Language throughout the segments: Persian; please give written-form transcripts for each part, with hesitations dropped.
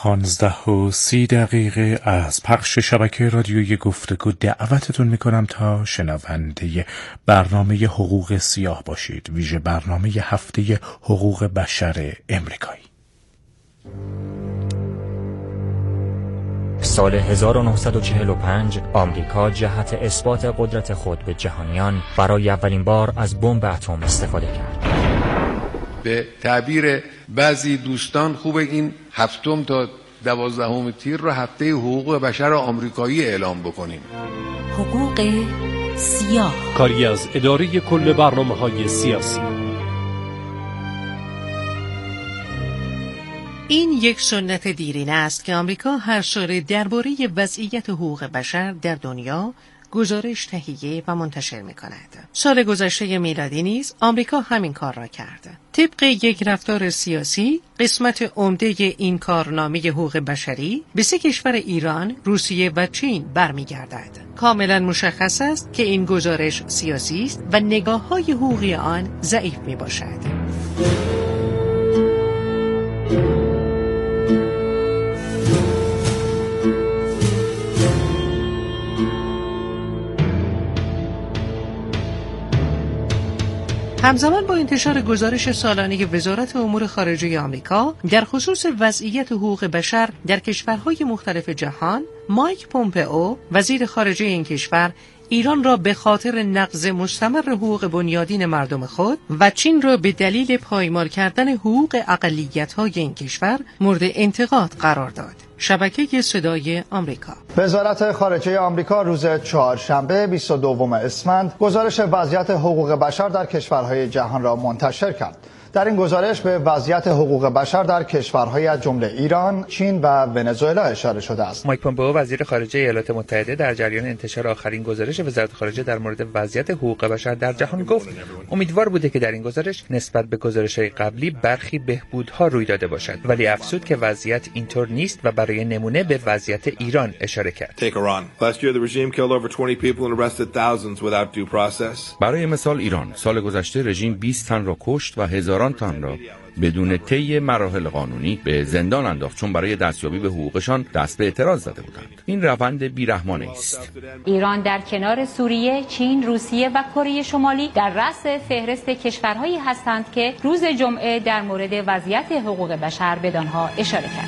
15:30 از پخش شبکه رادیویی گفتگو دعوتتون میکنم تا شنونده برنامه حقوق سیاه باشید، ویژه برنامه هفته حقوق بشر امریکایی. سال 1945 آمریکا جهت اثبات قدرت خود به جهانیان برای اولین بار از بمب اتم استفاده کرد. به تعبیر بعضی دوستان خوب این 7 تا 12 تیر رو هفته حقوق بشر آمریکایی اعلام بکنیم. حقوق سیاه، کاری از اداره کل برنامه‌های سیاسی. این یک سنت دیرینه است که آمریکا هر سال درباره وضعیت حقوق بشر در دنیا گزارش تهیه و منتشر می‌کند. سال گذشته میلادی نیز آمریکا همین کار را کرد. طبق یک رفتار سیاسی، قسمت عمده این کارنامه حقوق بشری به 3 کشور ایران، روسیه و چین برمیگردد. کاملا مشخص است که این گزارش سیاسی است و نگاه‌های حقوقی آن ضعیف میباشد. همزمان با انتشار گزارش سالانه وزارت امور خارجه آمریکا در خصوص وضعیت حقوق بشر در کشورهای مختلف جهان، مایک پومپئو، وزیر خارجه این کشور، ایران را به خاطر نقض مستمر حقوق بنیادین مردم خود و چین را به دلیل پایمال کردن حقوق اقلیت‌های این کشور مورد انتقاد قرار داد. شبکه صدای آمریکا. وزارت خارجه آمریکا روز چهارشنبه 22 اسفند گزارش وضعیت حقوق بشر در کشورهای جهان را منتشر کرد. در این گزارش به وضعیت حقوق بشر در کشورهای از جمله ایران، چین و ونزوئلا اشاره شده است. مایک پومپئو وزیر خارجه ایالات متحده در جریان انتشار آخرین گزارش وزارت خارجه در مورد وضعیت حقوق بشر در جهان گفت امیدوار بوده که در این گزارش نسبت به گزارش‌های قبلی برخی بهبودها روی داده باشد، ولی افزود که وضعیت اینطور نیست و برای نمونه به وضعیت ایران اشاره کرد. برای مثال ایران سال گذشته رژیم 20 تن را کشت و هزاران تن را بدون طی مراحل قانونی به زندان انداخت چون برای دستیابی به حقوقشان دست به اعتراض زده بودند. این روند بیرحمانه است. ایران در کنار سوریه، چین، روسیه و کره شمالی در رأس فهرست کشورهایی هستند که روز جمعه در مورد وضعیت حقوق بشر بدانها اشاره کرد.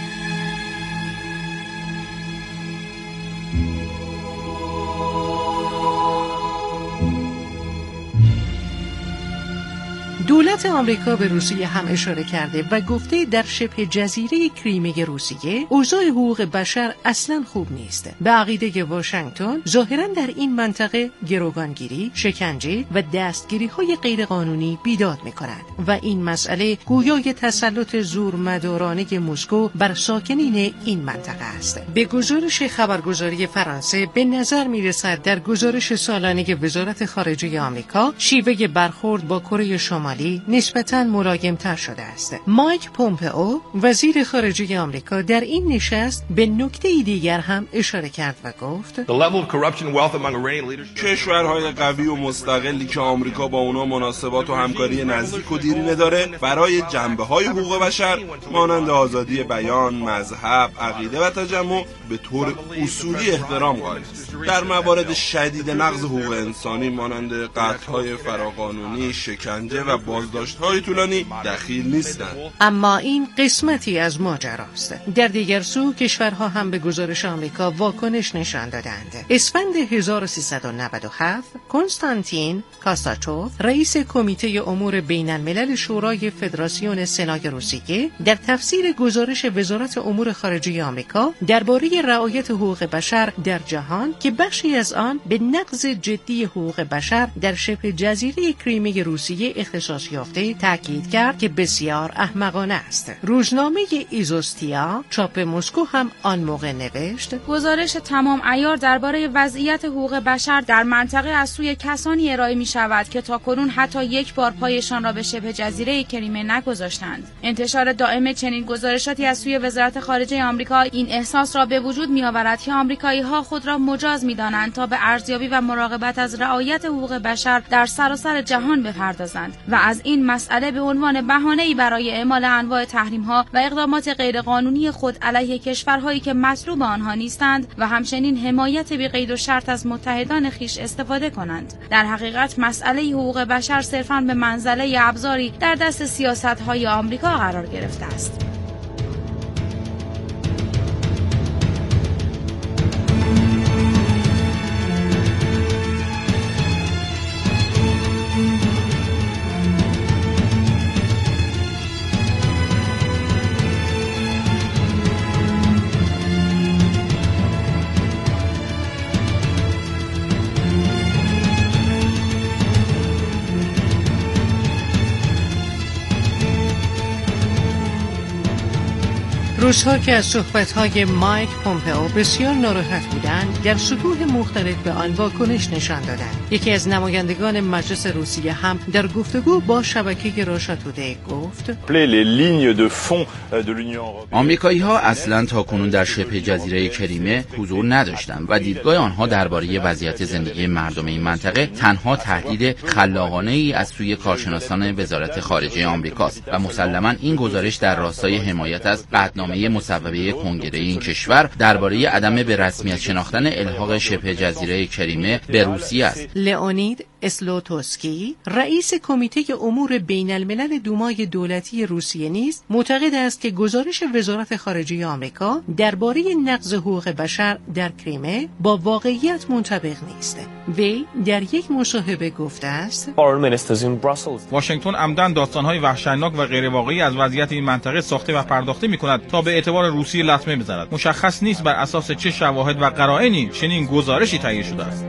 دولت آمریکا به روسیه هم اشاره کرده و گفته در شبه جزیره کریمه روسیه اوضاع حقوق بشر اصلا خوب نیست. به عقیده واشنگتن ظاهرا در این منطقه گروگانگیری، شکنجه و دستگیری‌های غیرقانونی بیداد می‌کند و این مسئله گویای تسلط زورمدارانه مسکو بر ساکنین این منطقه است. به گزارش خبرگزاری فرانسه به نظر می‌رسد در گزارش سالانه وزارت خارجه آمریکا شیوه برخورد با کره شمالی نسبتاً ملایم‌تر شده است. مایک پومپئو وزیر خارجه آمریکا در این نشست به نکته دیگر هم اشاره کرد و گفت کشورهای قوی و مستقلی که آمریکا با اونا مناسبات و همکاری نزدیک و دیرینه داره برای جنبه‌های حقوق بشر مانند آزادی بیان، مذهب، عقیده و تجمع به طور اصولی احترام قائل است. در موارد شدید نقض حقوق انسانی مانند قتل‌های فراقانونی، شکنجه و بازداشت‌های طولانی دخیل نیستند. اما این قسمتی از ماجراست. در دیگر سو کشورها هم به گزارش آمریکا واکنش نشان دادند. اسفند 1397 کنستانتین کاستاچوف رئیس کمیته امور بین‌الملل شورای فدراسیون سنای روسیه در تفسیر گزارش وزارت امور خارجه آمریکا درباره رعایت حقوق بشر در جهان که بخشی از آن به نقض جدی حقوق بشر در شبه جزیره کریمه روسیه اختصاص یافته تاکید کرد که بسیار احمقانه است. روزنامه ایزوستیا چاپ مسکو هم آن موقع نوشت گزارش تمام عیار درباره وضعیت حقوق بشر در منطقه از سوی کسانی ارائه می شود که تاکنون حتی یک بار پایشان را به شبه جزیره کریمه نگذاشتند. انتشار دائم چنین گزارشاتی از سوی وزارت خارجه آمریکا این احساس را به وجود می آورد که آمریکایی‌ها خود را مجاز می دانند تا به ارزیابی و مراقبت از رعایت حقوق بشر در سراسر جهان بپردازند و از این مسئله به عنوان بهانه‌ای برای اعمال انواع تحریم‌ها و اقدامات غیرقانونی خود علیه کشورهایی که مطلوب آنها نیستند و همچنین حمایت بی قید و شرط از متحدان خویش استفاده کنند. در حقیقت مسئله حقوق بشر صرفاً به منزله ابزاری در دست سیاست‌های آمریکا قرار گرفته است. روزها که از صحبت‌های مایک پومپئو بسیار ناراحت بودند، در سطوح مختلف به آن واکنش نشان دادند. یکی از نمایندگان مجلس روسیه هم در گفتگو با شبکه راشا تودی گفت: آمریکایی‌ها اصلاً تاکنون در شبه جزیره کریمه حضور نداشتند و دیدگاه آنها درباره وضعیت زندگی مردم این منطقه تنها تهدید خلاقانه‌ای از سوی کارشناسان وزارت خارجه آمریکاست و مسلماً این گزارش در راستای حمایت از قطعنامه مصوبه کنگره این کشور درباره عدم به رسمیت شناختن الحاق شبه جزیره کریمه به روسیه است. لئونید اسلوتوسکی، رئیس کمیته امور بین الملل دومای دولتی روسیه نیز معتقد است که گزارش وزارت خارجه آمریکا درباره نقض حقوق بشر در کریمه با واقعیت منطبق نیست. وی در یک مصاحبه گفته است: واشنگتن عمدن داستان‌های وحشتناک و غیر واقعی از وضعیت این منطقه ساخته و پرداخته می‌کند تا به اعتبار روسیه لطمه بزند. مشخص نیست بر اساس چه شواهد و قرائنی چنین گزارشی تهیه شده است.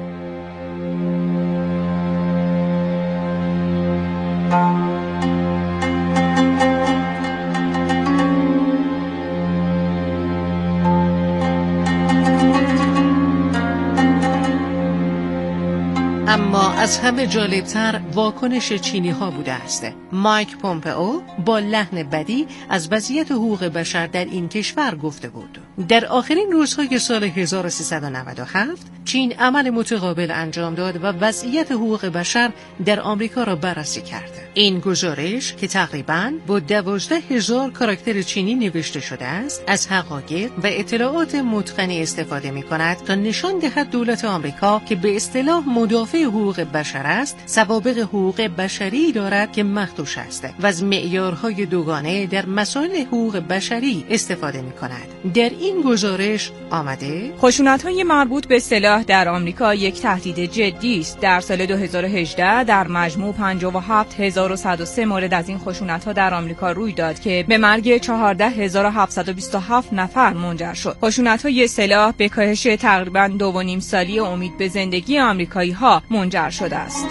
اما از همه جالبتر واکنش چینی ها بوده است. مایک پومپئو با لحن بدی از وضعیت حقوق بشر در این کشور گفته بود. در آخرین روزهای سال 1397 چین عمل متقابل انجام داد و وضعیت حقوق بشر در آمریکا را بررسی کرد. این گزارش که تقریباً با 12,000 کاراکتر چینی نوشته شده است، از حقایق و اطلاعات متقنی استفاده می‌کند تا نشان دهد دولت آمریکا که به اصطلاح مدافع حقوق بشر است، سوابق حقوق بشری دارد که مخدوش است و از معیارهای دوگانه در مسائل حقوق بشری استفاده می‌کند. در این گزارش آمده خشونت‌های مربوط به سلاح در آمریکا یک تهدید جدی است. در سال 2018 در مجموع 57,103 مورد از این خشونت‌ها در آمریکا روی داد که به مرگ 14,727 نفر منجر شد. خشونت‌های سلاح به کاهش تقریباً 2.5 سالی امید به زندگی آمریکایی‌ها منجر شده است.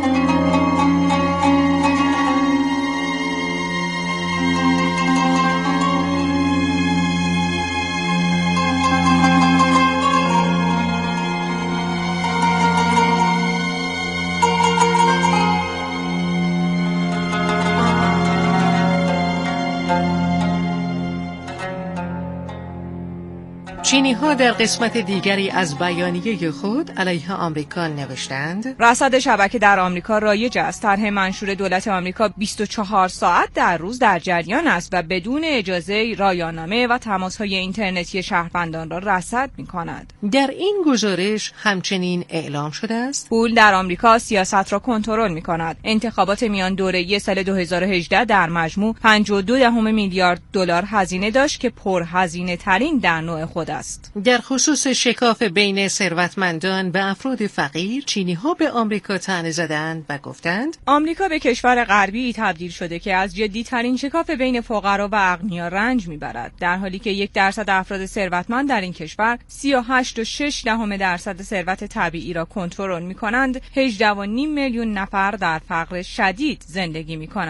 چینی‌ها در قسمت دیگری از بیانیه خود علیه آمریکا نوشتند: رصد شبکه در آمریکا رایج است. طرح منشور دولت آمریکا 24 ساعت در روز در جریان است و بدون اجازه رایانامه و تماس‌های اینترنتی شهروندان را رصد می‌کند. در این گزارش همچنین اعلام شده است: پول در آمریکا سیاست را کنترل می‌کند. انتخابات میان دوره‌ای سال 2018 در مجموع 52 میلیارد دلار هزینه داشت که پرهزینه‌ترین در نوع خود است. در خصوص شکاف بین ثروتمندان و افراد فقیر، چینی‌ها به آمریکا طعنه زدند و گفتند آمریکا به کشور غربی تبدیل شده که از جدی‌ترین شکاف بین فقرا و اغنیا رنج می‌برد، در حالی که 1% افراد ثروتمند در این کشور 38.6% ثروت طبیعی را کنترل می‌کنند. 18.5 میلیون نفر در فقر شدید زندگی می‌کنند.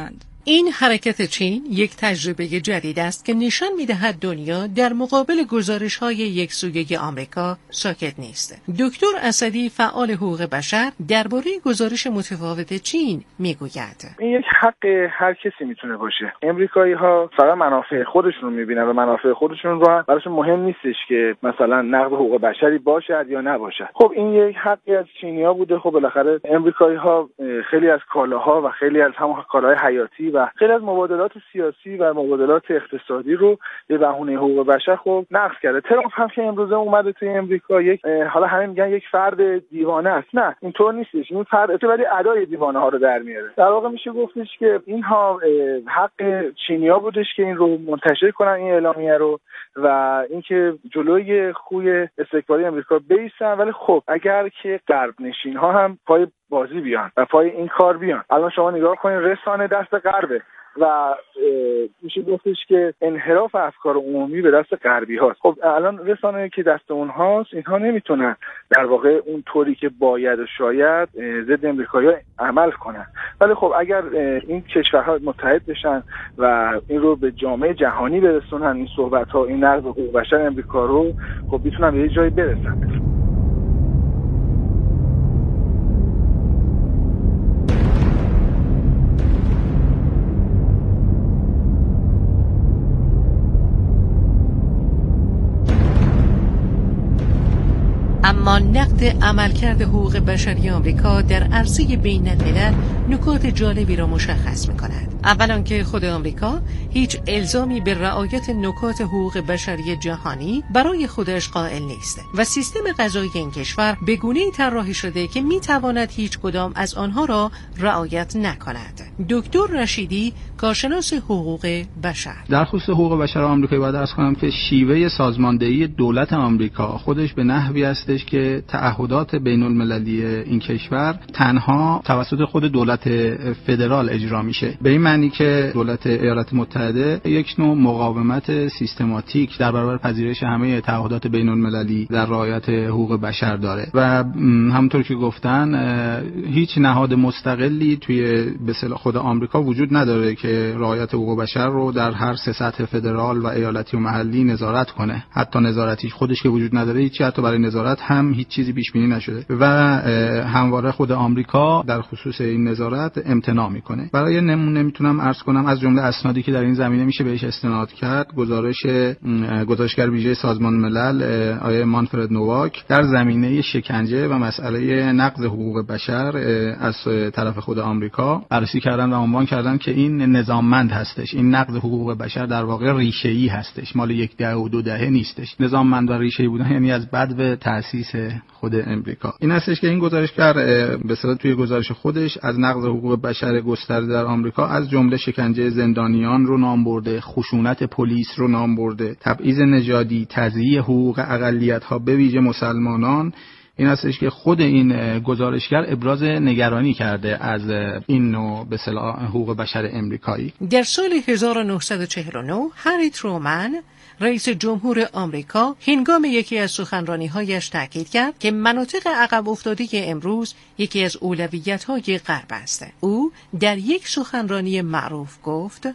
این حرکت چین یک تجربه جدید است که نشان می‌دهد دنیا در مقابل گزارش‌های یکسویه آمریکا ساکت نیست. دکتر اسدی فعال حقوق بشر درباره گزارش متفاوت چین میگوید. این یک حق هر کسی میتونه باشه. امریکایی‌ها فقط منافع خودشون رو می‌بینن و منافع خودشون رو براشون مهم نیستش که مثلا نقض حقوق بشری باشد یا نباشد. خب این یک حقی از چینی‌ها بوده. خب بالاخره امریکایی‌ها خیلی از کالاها و خیلی از همون کالاهای حیاتی و خیلی از مبادلات سیاسی و مبادلات اقتصادی رو به بهونه حقوق بشر خب نقض کرده. ترامپ هم که امروزه اومده توی امریکا یک حالا همه میگن یک فرد دیوانه است. نه اینطور نیستش. این فرد ولی ادای دیوانه ها رو در میاره. در واقع میشه گفتش که اینها حق چینی‌ها بودش که این رو منتشر کنن، این اعلامیه رو، و اینکه جلوی خوی استکباری امریکا بیستن. ولی خب اگر که غرب نشین‌ها هم پای بازی بیان و پای این کار بیان، الان شما نگاه کنید رسانه دست غربه و میشه گفتش که انحراف افکار عمومی به دست غربی هاست. خب الان رسانه که دست اونهاست، اینها نمیتونن در واقع اون طوری که باید و شاید ضد امریکایی‌ها عمل کنن. ولی خب اگر این کشورها متحد بشن و این رو به جامعه جهانی برسونن، این صحبت‌ها، این نقض حقوق بشر امریکا رو، خب میتونن به یه جایی برسن. اما نقد عملکرد حقوق بشری آمریکا در عرصه بین الملل نکات جالبی را مشخص می‌کند. اولا که خود آمریکا هیچ الزامی به رعایت نکات حقوق بشری جهانی برای خودش قائل نیست و سیستم قضایی این کشور به گونه‌ای طراحی شده که می‌تواند هیچ کدام از آنها را رعایت نکند. دکتر رشیدی، کارشناس حقوق بشر: در خصوص حقوق بشر آمریکایی باید عرض کنم که شیوه سازماندهی دولت آمریکا خودش به نحوی استش که تعهدات بین المللی این کشور تنها توسط خود دولت فدرال اجرا میشه. به این معنی که دولت ایالات متحده یک نوع مقاومت سیستماتیک در برابر پذیرش همه تعهدات بین المللی در رعایت حقوق بشر داره و همونطور که گفتن هیچ نهاد مستقلی توی به اصطلاح خود آمریکا وجود نداره که رعایت حقوق بشر رو در هر سه سطح فدرال و ایالتی و محلی نظارت کنه. حتی نظارتیش خودش که وجود نداره، هیچ حتی برای نظارت هم هیچ چیزی پیش بینی نشده و همواره خود آمریکا در خصوص این نظارت امتناع میکنه. برای نمونه میتونم عرض کنم از جمله اسنادی که در این زمینه میشه بهش استناد کرد، گزارشگر ویژه سازمان ملل آقای مانفرد نوواک در زمینه شکنجه و مسئله نقض حقوق بشر از طرف خود آمریکا بررسی کردن و عنوان کردن که این نظاممند هستش. این نقض حقوق بشر در واقع ریشه‌ای هستش، مال یک دهه و دو دهه نیستش. نظاممند و ریشه‌ای بودن یعنی از بدو تأسیس خود امریکا. این هستش که این گزارشگر به اصطلاح توی گزارش خودش از نقض حقوق بشر گسترده در آمریکا از جمله شکنجه زندانیان رو نام برده، خشونت پلیس رو نام برده، تبعیض نژادی، تضییع حقوق اقلیت‌ها به ویژه مسلمانان. این هستش که خود این گزارشگر ابراز نگرانی کرده از این نوع به اصطلاح حقوق بشر امریکایی. در سال 1949 هری ترومن رئیس جمهور آمریکا هنگام یکی از سخنرانی‌هایش تاکید کرد که مناطق عقب افتاده امروز یکی از اولویت‌های غرب است. او در یک سخنرانی معروف گفت: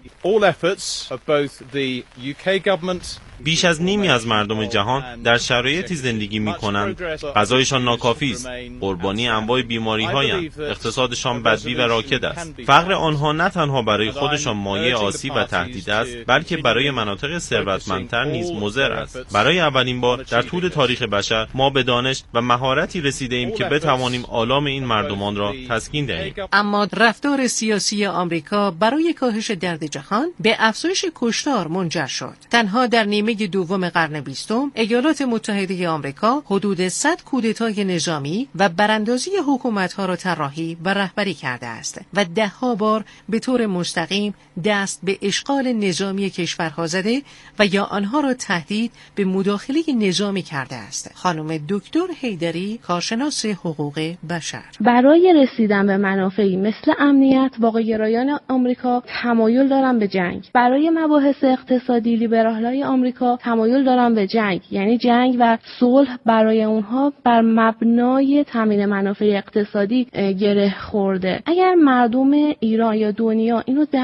بیش از نیمی از مردم جهان در شرایطی زندگی می‌کنند غذایشان ناکافی است، قربانی انواع بیماری‌هایند، اقتصادشان بدبی و راکد است. فقر آنها نه تنها برای خودشان مایه آسیب و تهدید است، بلکه برای مناطق ثروتمندتر نیز مضر است. برای اولین بار در طول تاریخ بشر ما به دانش و مهارتی رسیده‌ایم که بتوانیم آلام این مردمان را تسکین دهیم. اما رفتار سیاسی آمریکا برای کاهش درد جهان به افزایش کشتار منجر شد. تنها در نیمه دوم قرن 20 ایالات متحده آمریکا حدود 100 کودتای نظامی و براندازی حکومت‌ها را طراحی و رهبری کرده است و ده‌ها بار به طور مستقیم دست به اشغال نظامی کشورها زده و یا آنها را تهدید به مداخله نظامی کرده است. خانم دکتر حیدری، کارشناس حقوق بشر: برای رسیدن به منافعی مثل امنیت، واقع‌گرایان آمریکا تمایل دارن به جنگ. برای مباحث اقتصادی، لیبرال‌های آمریکا تمایل دارن به جنگ، یعنی جنگ و صلح برای اونها بر مبنای تامین منافع اقتصادی گره خورده. اگر مردم ایران یا دنیا اینو درک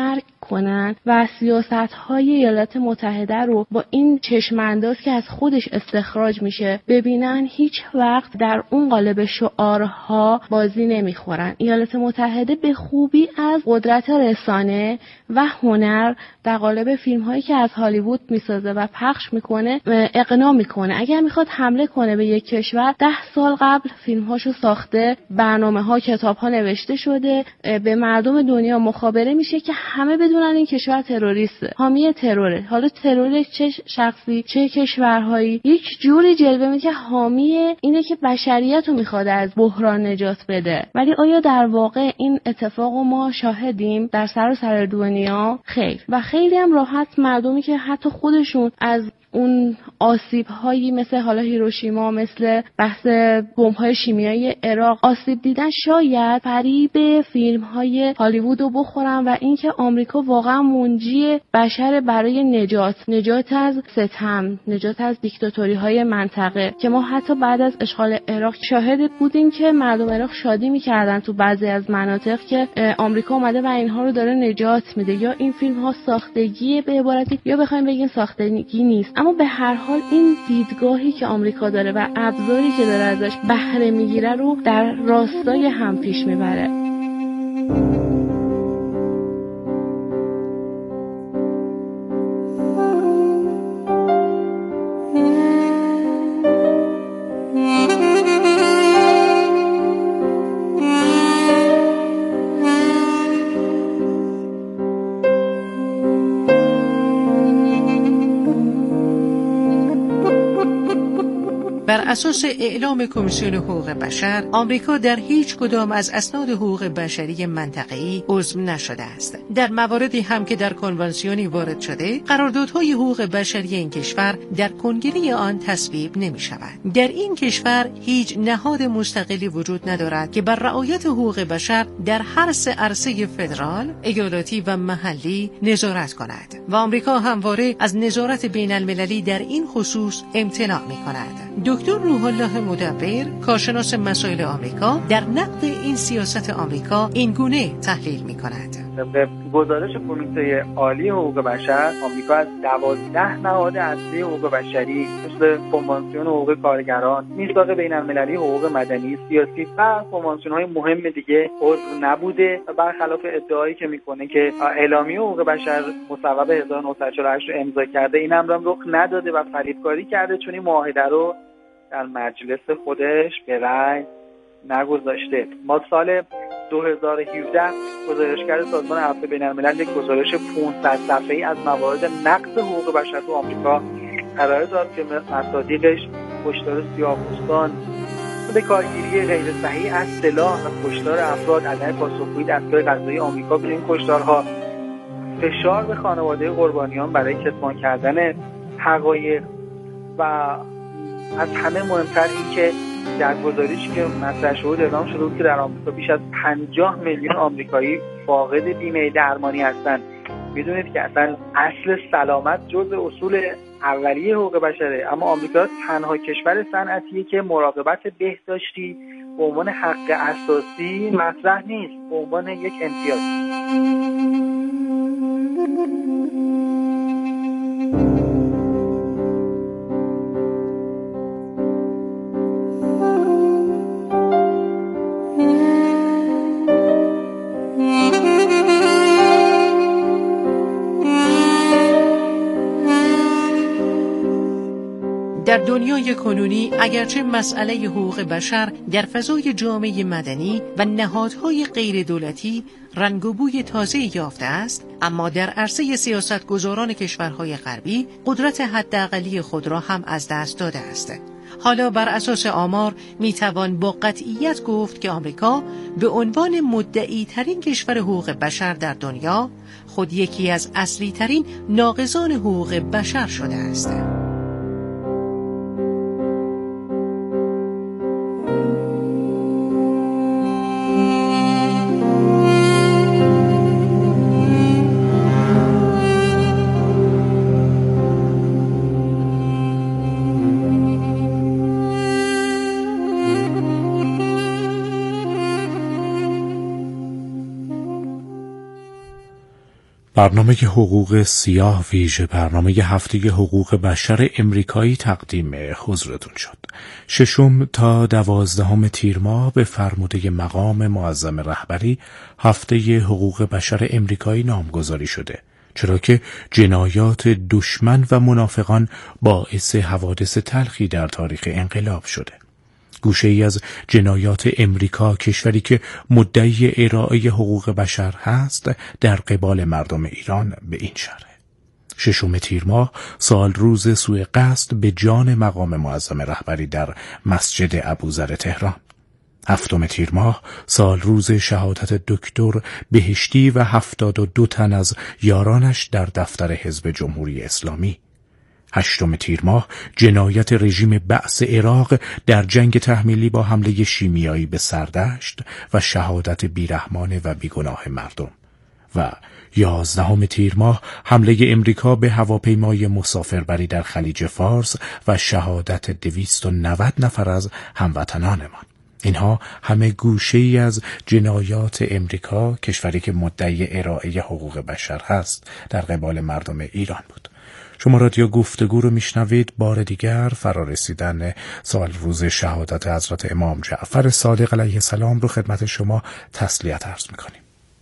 کنن و سیاست‌های ایالات متحده رو با این چشم‌انداز که از خودش استخراج میشه ببینن، هیچ وقت در اون قالب شعارها بازی نمیخورن. ایالات متحده به خوبی از قدرت رسانه و هنر در قالب فیلم‌هایی که از هالیوود میسازه و پخش میکنه اقناع میکنه. اگر میخواد حمله کنه به یک کشور 10 سال قبل فیلم‌هاشو ساخته، برنامه‌ها، کتاب‌ها نوشته شده، به مردم دنیا مخابره میشه که همه بدونن این کشور تروریسته، حامی تروره. حالا ترور چه شخصی چه کشورهایی یک جوری جلوه میده که حامی اینه که بشریت رو میخواد از بحران نجات بده. ولی آیا در واقع این اتفاق ما شاهدیم در سراسر دنیا؟ خیر. و خیلی هم راحت مردمی که حتی خودشون از اون آسیب‌هایی مثل حالا هیروشیما، مثل بحث بمب‌های شیمیایی عراق آسیب دیدن، شاید فریب فیلم‌های هالیوود رو بخورن و اینکه آمریکا واقعا منجی بشر برای نجات از ستم، نجات از دیکتاتوری‌های منطقه، که ما حتی بعد از اشغال عراق شاهد بودیم که مردم عراق شادی می‌کردن تو بعضی از مناطق که آمریکا اومده و اینها رو داره نجات میده. یا این فیلم‌ها ساختگی به عبارتی، یا بخوایم بگیم ساختگی نیست، اما به هر حال این دیدگاهی که آمریکا داره و ابزاری که داره ازش بهره میگیره رو در راستای هم پیش میبره. بر اساس اعلام کمیسیون حقوق بشر، آمریکا در هیچ کدام از اسناد حقوق بشری منطقه‌ای عضو نشده است. در مواردی هم که در کنوانسیونی وارد شده، قراردادهای حقوق بشری این کشور در کنگره آن تصویب نمی‌شود. در این کشور هیچ نهاد مستقلی وجود ندارد که بر رعایت حقوق بشر در هر سه عرصه فدرال، ایالتی و محلی نظارت کند و آمریکا همواره از نظارت بین‌المللی در این خصوص امتناع می‌کند. دکتر روح الله مدبر، کارشناس مسائل آمریکا، در نقد این سیاست آمریکا این گونه تحلیل می‌کند. به گزارش کمیته عالی حقوق بشر، آمریکا از 12 نهاد اصلی حقوق بشری مثل کنوانسیون حقوق کارگران، میثاق بین‌المللی حقوق مدنی، سیاسی و کنوانسیون‌های مهم دیگه عضو نبوده و برخلاف ادعایی که میکنه که اعلامیه حقوق بشر مصوب 1948 رو امضا کرده، این امر رخ نداده و فریبکاری کرده، چون این معاهده رو در مجلس خودش به رأی نگذاشته. ما سال 2017 گزارشگر سازمان عفو بین‌الملل یک گزارش 500 صفحه‌ای از موارد نقض حقوق بشر تو آمریکا ارائه داد که مصادیقش کشتار سیاه‌پوستان، به کارگیری غیر صحیح از سلاح و کشتار افراد، عدم پاسخگویی دستگاه قضایی آمریکا به این کشتارها، فشار به خانواده قربانیان برای کتمان کردن حقایق و از همه مهمتر این که در گزارشی که مطرح شد اعلام شده بود که در آمریکا بیش از 50 میلیون آمریکایی فاقد بیمه درمانی هستند. میدونید که اصلا اصل سلامت جزء اصول اولیه حقوق بشره، اما آمریکا تنها کشور صنعتیه که مراقبت بهداشتی به عنوان حق اساسی مطرح نیست، به عنوان یک امتیاز. در دنیای کنونی اگرچه مسئله حقوق بشر در فضای جامعه مدنی و نهادهای غیر دولتی رنگ و بوی تازه یافته است، اما در عرصه سیاستگزاران کشورهای غربی قدرت حداقلی خود را هم از دست داده است. حالا بر اساس آمار میتوان با قطعیت گفت که آمریکا به عنوان مدعی ترین کشور حقوق بشر در دنیا خود یکی از اصلی ترین ناقضان حقوق بشر شده است. برنامه حقوق سیاه ویژه برنامه هفته حقوق بشر امریکایی تقدیم حضورتون شد. 6 تا 12 تیر ماه به فرموده مقام معظم رهبری هفته حقوق بشر امریکایی نامگذاری شده، چرا که جنایات دشمن و منافقان باعث حوادث تلخی در تاریخ انقلاب شده. گوشه ای از جنایات امریکا، کشوری که مدعی ارائه حقوق بشر هست، در قبال مردم ایران به این شرح: 6 تیر ماه سال روز سوء قصد به جان مقام معظم رهبری در مسجد ابوذر تهران. 7 تیر ماه سال روز شهادت دکتر بهشتی و 72 تن از یارانش در دفتر حزب جمهوری اسلامی. 8 تیر ماه جنایت رژیم بعث عراق در جنگ تحمیلی با حمله شیمیایی به سردشت و شهادت بیرحمانه و بیگناه مردم. و 11 تیر ماه حمله امریکا به هواپیمای مسافربری در خلیج فارس و شهادت 290 نفر از هموطنانمان. اینها همه گوشه‌ای از جنایات امریکا، کشوری که مدعی ارائه حقوق بشر هست، در قبال مردم ایران بود. شما رادیو گفتگو رو میشنوید. بار دیگر فرارسیدن سال روز شهادت حضرت امام جعفر صادق علیه السلام رو خدمت شما تسلیت عرض میکنیم.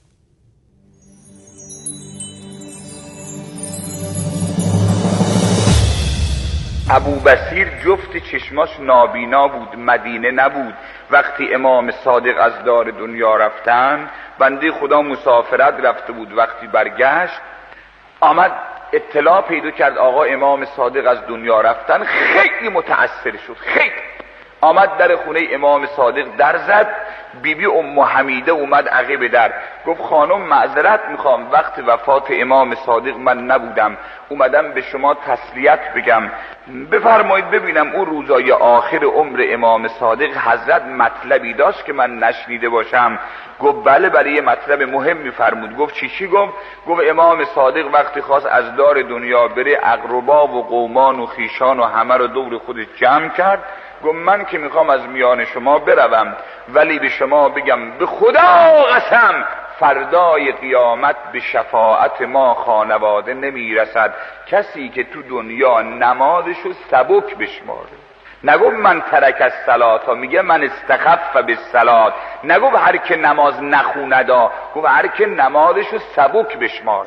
ابوبصیر جفت چشماش نابینا بود، مدینه نبود. وقتی امام صادق از دار دنیا رفتن، بنده خدا مسافرت رفته بود. وقتی برگشت آمد اطلاع پیدا کرد آقا امام صادق از دنیا رفتن. خیلی متأثر شد، خیلی آمد در خونه امام صادق در زد. بیبی ام حمیده اومد عقب در، گفت خانم معذرت میخوام، وقت وفات امام صادق من نبودم، اومدم به شما تسلیت بگم، بفرمایید ببینم اون روزای آخر عمر امام صادق حضرت مطلبی داشت که من نشنیده باشم؟ گفت بله، برای مطلب مهم میفرمود. گفت چی؟ گفت امام صادق وقتی خواست از دار دنیا بره، اقربا و قومان و خیشان و همه رو دور خودش جمع کرد. گفت من که میخوام از میان شما بروم، ولی به شما بگم به خدا قسم فردای قیامت به شفاعت ما خانواده نمیرسد کسی که تو دنیا نمازشو سبک بشماره. نگفت من ترک الصلاة، میگه من استخف بالصلاة. نگفت هر که نماز نخوندا، گفت هر که نمازشو سبک بشماره.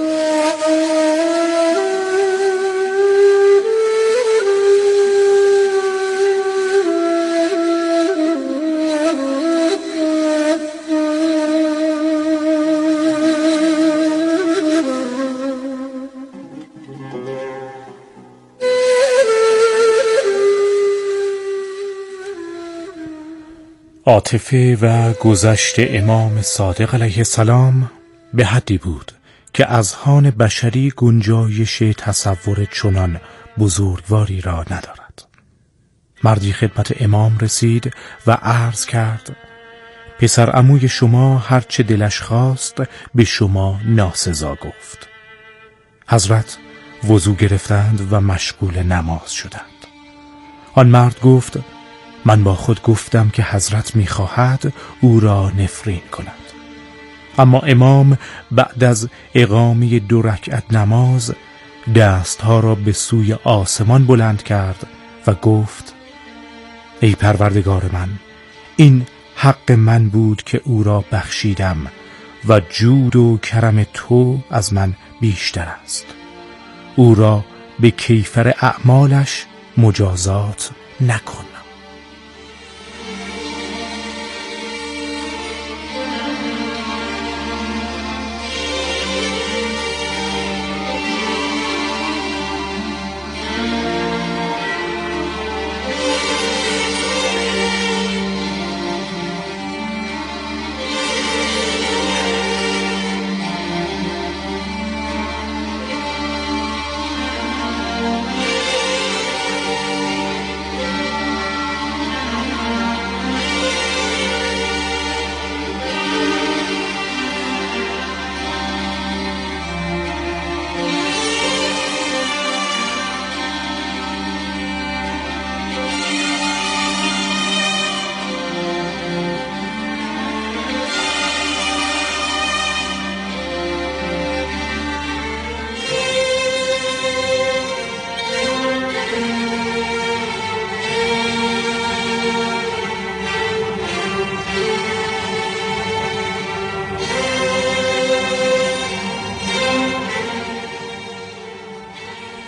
عاطفه و گذشت امام صادق علیه السلام به حدی بود که اذهان بشری گنجایش تصور چنان بزرگواری را ندارد. مردی خدمت امام رسید و عرض کرد: پسر عموی شما هرچه دلش خواست به شما ناسزا گفت. حضرت وضو گرفتند و مشغول نماز شدند. آن مرد گفت: من با خود گفتم که حضرت می‌خواهد او را نفرین کند. اما امام بعد از اقامه 2 رکعت نماز دستها را به سوی آسمان بلند کرد و گفت: ای پروردگار من، این حق من بود که او را بخشیدم و جود و کرم تو از من بیشتر است. او را به کیفر اعمالش مجازات نکن.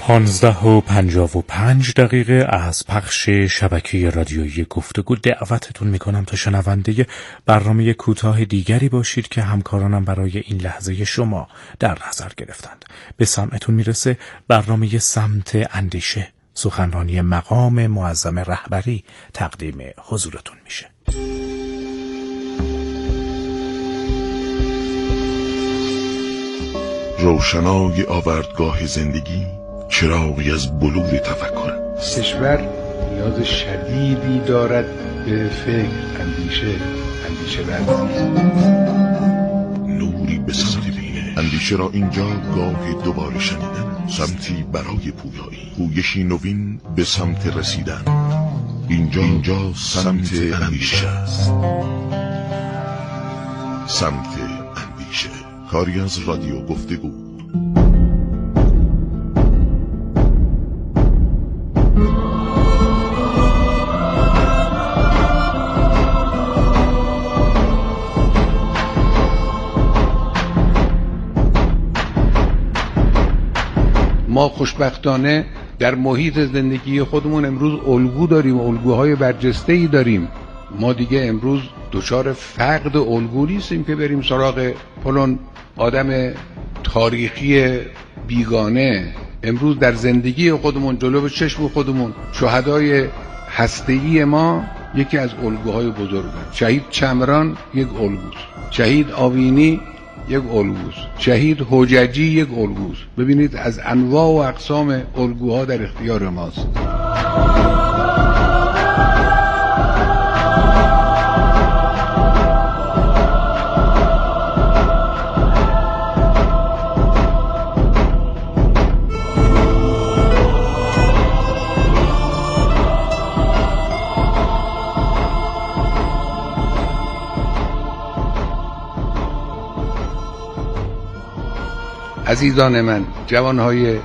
15:55 از پخش شبکه رادیویی گفتگو دعوتتون میکنم تا شنونده برنامه کوتاه دیگری باشید که همکارانم برای این لحظه شما در نظر گرفتند. به سمعتون میرسه برنامه سمت اندیشه، سخنرانی مقام معظم رهبری تقدیم حضورتون میشه. روشنای آوردگاه زندگی، چراغی از بلور تفکر. کشور نیاز شدیدی دارد به فکر، اندیشه ورزی، نوری به سمت بینه. اندیشه را اینجا گاه دوباره شنیدن، سمتی برای پویایی، پویشی نوین به سمت رسیدن. اینجا سمت اندیشه است. سمت اندیشه، کاری از رادیو گفتگو. ما خوشبختانه در محیط زندگی خودمون امروز الگو داریم، الگوهای برجسته‌ای داریم. ما دیگه امروز دچار فقد الگو نیستیم که بریم سراغ فلان آدم تاریخی بیگانه. امروز در زندگی خودمون جلو چشم خودمون شهدای هسته‌ای ما یکی از الگوهای بزرگه. شهید چمران یک الگوست، شهید آوینی یک الگوست، شهید حججی یک الگوست. ببینید از انواع و اقسام الگوها در اختیار ماست. عزیزان من، جوانهای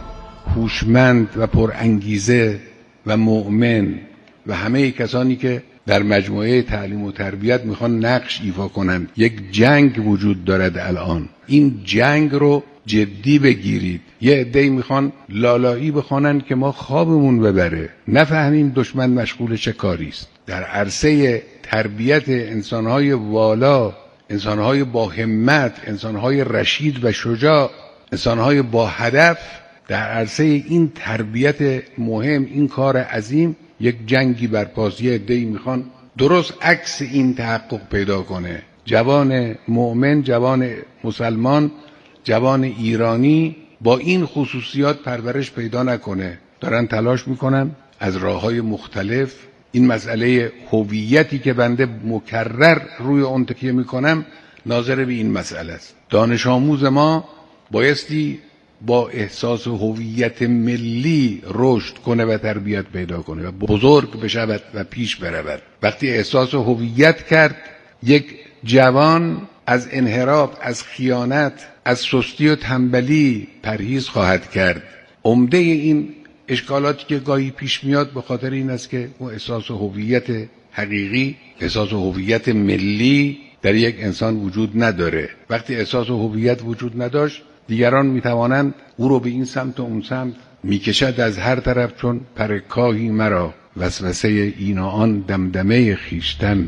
هوشمند و پرانگیزه و مؤمن و همه کسانی که در مجموعه تعلیم و تربیت میخوان نقش ایفا کنند، یک جنگ وجود دارد الان. این جنگ رو جدی بگیرید. یه عده‌ای میخوان لالایی بخوانن که ما خوابمون ببره، نفهمیم دشمن مشغول چه کاری است. در عرصه تربیت انسانهای والا، انسانهای با همت، انسانهای رشید و شجاع، انسانهای با هدف، در عرصه این تربیت مهم، این کار عظیم، یک جنگی برپاست. یه عده‌ای میخوان درست عکس این تحقق پیدا کنه. جوان مؤمن، جوان مسلمان، جوان ایرانی با این خصوصیات پرورش پیدا نکنه. دارن تلاش میکنن از راههای مختلف. این مسئله هویتی که بنده مکرر روی اون تکیه میکنم ناظر به این مسئله است. دانش آموز ما بایستی با احساس هویت ملی رشد کنه و تربیت پیدا کنه و بزرگ بشود و پیش برود. وقتی احساس هویت کرد، یک جوان از انحراف، از خیانت، از سستی و تنبلی پرهیز خواهد کرد. عمده این اشکالاتی که گاهی پیش میاد به خاطر این است که اون احساس هویت حقیقی، احساس هویت ملی در یک انسان وجود نداره. وقتی احساس هویت وجود نداشت، دیگران میتوانند او رو به این سمت و اون سمت میکشد از هر طرف، چون پرکاهی مرا وسوسه این و آن دمدمه خیشتن.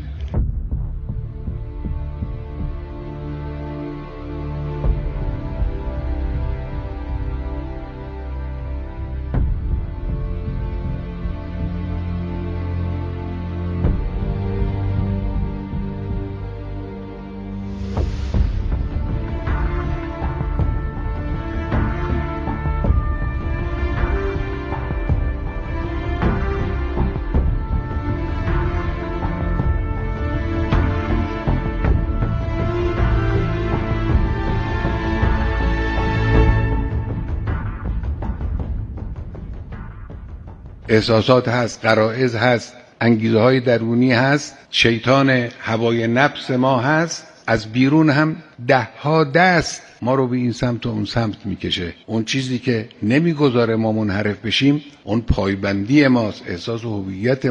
احساسات هست، غرایز هست، انگیزه های درونی هست، شیطان هوای نفس ما هست. از بیرون هم ده ها دست ما رو به این سمت و اون سمت میکشه. اون چیزی که نمیگذاره ما منحرف بشیم، اون پایبندی ماست، احساس هویت